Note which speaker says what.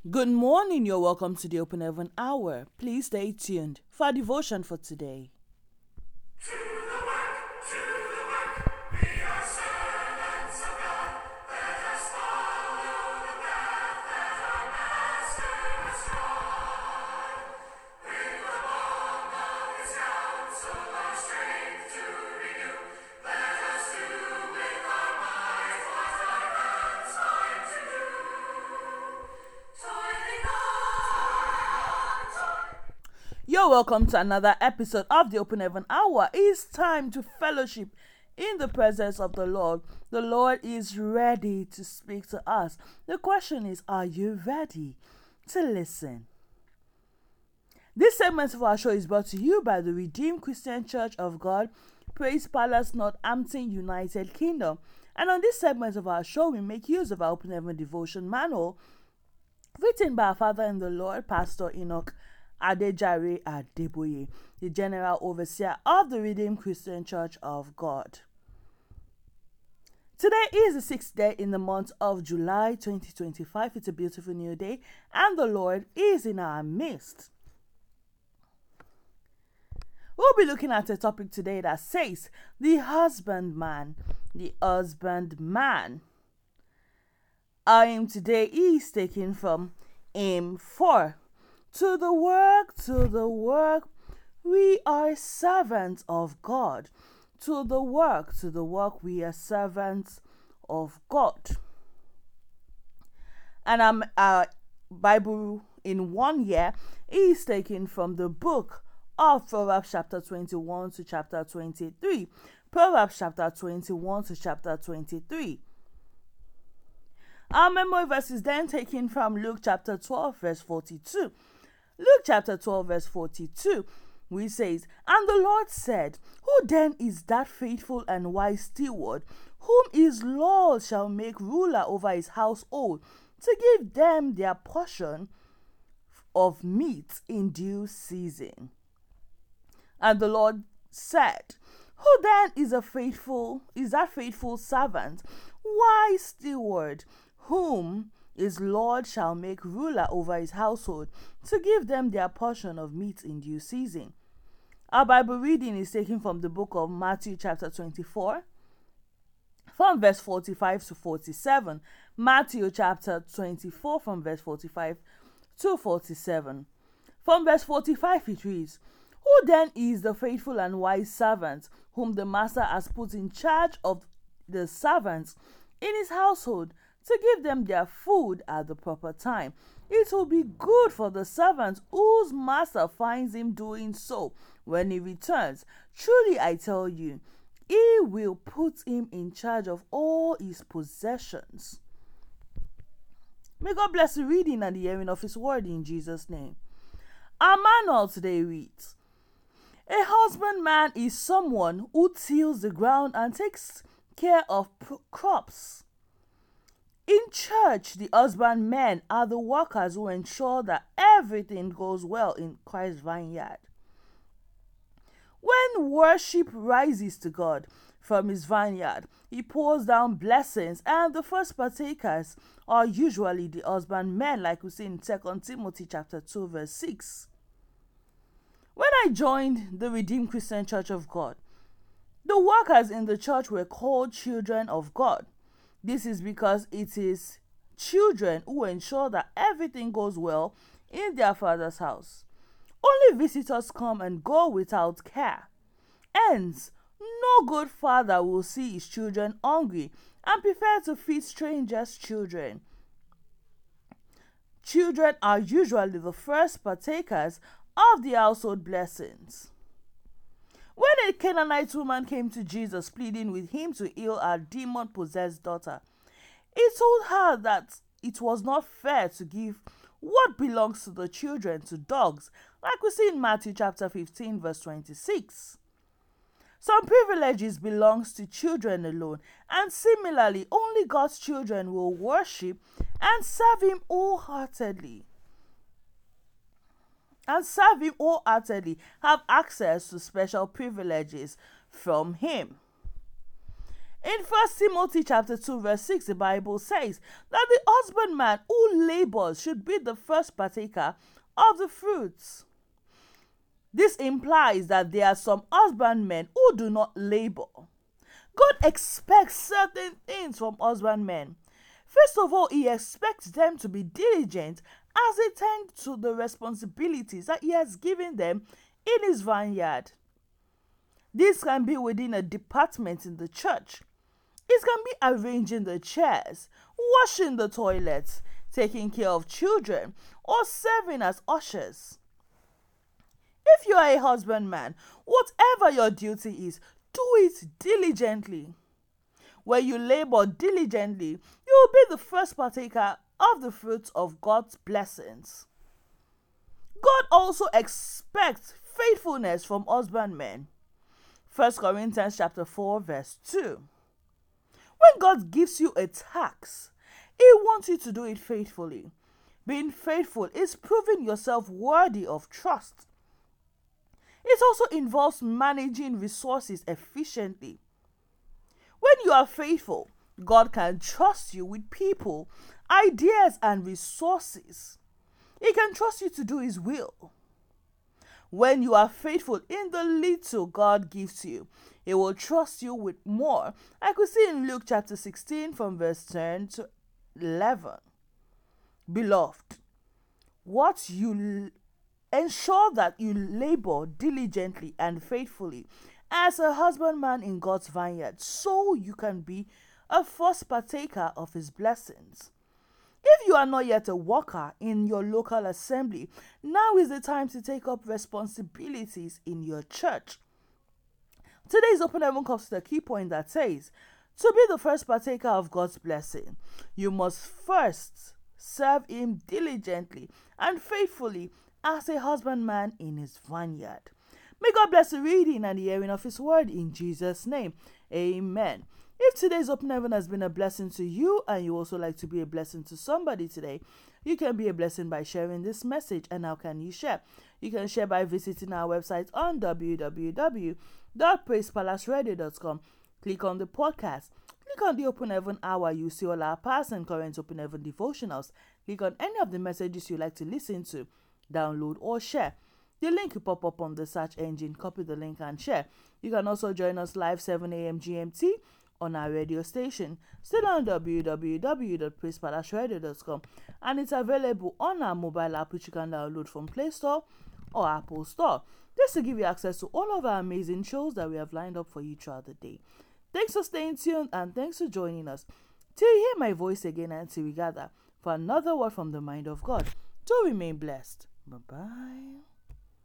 Speaker 1: Good morning, you're welcome to the Open Heaven Hour. Please stay tuned for our devotion for today. You're welcome to another episode of the Open Heaven Hour. It's time to fellowship in the presence of the Lord. The Lord is ready to speak to us. The question is, are you ready to listen? This segment of our show is brought to you by the Redeemed Christian Church of God, Praise Palace, Northampton, United Kingdom. And on this segment of our show, we make use of our Open Heaven Devotion Manual, written by our Father in the Lord, Pastor Enoch Adejare Adeboye, the General Overseer of the Redeemed Christian Church of God. Today is the sixth day in the month of July 2025. It's a beautiful new day, and the Lord is in our midst. We'll be looking at a topic today that says, the husbandman. The husbandman. Our aim today is taken from aim 4. To the work, we are servants of God. To the work, we are servants of God. And our Bible in 1 year is taken from the book of Proverbs chapter 21 to chapter 23. Proverbs chapter 21 to chapter 23. Our memory verse is then taken from Luke chapter 12 verse 42. Luke chapter 12 verse 42, which says, "And the Lord said, Who then is that faithful and wise steward, whom his Lord shall make ruler over his household, to give them their portion of meat in due season? And the Lord said, Who then is that faithful servant, wise steward, whom his Lord shall make ruler over his household, to give them their portion of meat in due season?" Our Bible reading is taken from the book of Matthew chapter 24, from verse 45 to 47. Matthew chapter 24 from verse 45 to 47. From verse 45 it reads, "Who then is the faithful and wise servant, whom the master has put in charge of the servants in his household, to give them their food at the proper time? It will be good for the servant whose master finds him doing so when he returns. Truly I tell you, he will put him in charge of all his possessions." May God bless the reading and the hearing of his word in Jesus' name. Our manual today reads, a husbandman is someone who tills the ground and takes care of crops. In church, the husbandmen are the workers who ensure that everything goes well in Christ's vineyard. When worship rises to God from his vineyard, he pours down blessings, and the first partakers are usually the husbandmen, like we see in 2 Timothy chapter 2 verse 6. When I joined the Redeemed Christian Church of God, the workers in the church were called children of God. This is because it is children who ensure that everything goes well in their Father's house. Only visitors come and go without care. Hence, no good father will see his children hungry and prefer to feed strangers' children. Children are usually the first partakers of the household blessings. When a Canaanite woman came to Jesus pleading with him to heal her demon-possessed daughter, he told her that it was not fair to give what belongs to the children to dogs, like we see in Matthew chapter 15 verse 26. Some privileges belongs to children alone, and similarly, only God's children will worship and serve him wholeheartedly. Have access to special privileges from him. In 1 Timothy chapter 2 verse 6, the Bible says that the husbandman who labors should be the first partaker of the fruits. This implies that there are some husbandmen who do not labor. God expects certain things from husbandmen. First of all, He expects them to be diligent as they tend to the responsibilities that He has given them in His vineyard. This can be within a department in the church. It can be arranging the chairs, washing the toilets, taking care of children, or serving as ushers. If you are a husbandman, whatever your duty is, do it diligently. When you labor diligently, you will be the first partaker of the fruits of God's blessings. God also expects faithfulness from husbandmen. 1 Corinthians chapter 4 verse 2. When God gives you a task, He wants you to do it faithfully. Being faithful is proving yourself worthy of trust. It also involves managing resources efficiently. When you are faithful, God can trust you with people, ideas, and resources. He can trust you to do His will. When you are faithful in the little God gives you, He will trust you with more. I could see in Luke chapter 16 from verse 10 to 11. Beloved, ensure that you labor diligently and faithfully as a husbandman in God's vineyard, so you can be a first partaker of His blessings. If you are not yet a worker in your local assembly, now is the time to take up responsibilities in your church. Today's Open Heaven comes to the key point that says, to be the first partaker of God's blessing, you must first serve Him diligently and faithfully as a husbandman in His vineyard. May God bless the reading and the hearing of His word in Jesus' name. Amen. If today's Open Heaven has been a blessing to you and you also like to be a blessing to somebody today, you can be a blessing by sharing this message. And how can you share? You can share by visiting our website on www.praisepalaceradio.com. Click on the podcast. Click on the Open Heaven Hour. You see all our past and current Open Heaven devotionals. Click on any of the messages you like to listen to, download or share. The link will pop up on the search engine. Copy the link and share. You can also join us live 7 a.m. GMT on our radio station, still on www.praisepalaceradio.com, and it's available on our mobile app, which you can download from Play Store or Apple Store, just to give you access to all of our amazing shows that we have lined up for you throughout the day. Thanks for staying tuned and thanks for joining us. Till you hear my voice again and till we gather for another word from the mind of God. Do remain blessed. Bye-bye.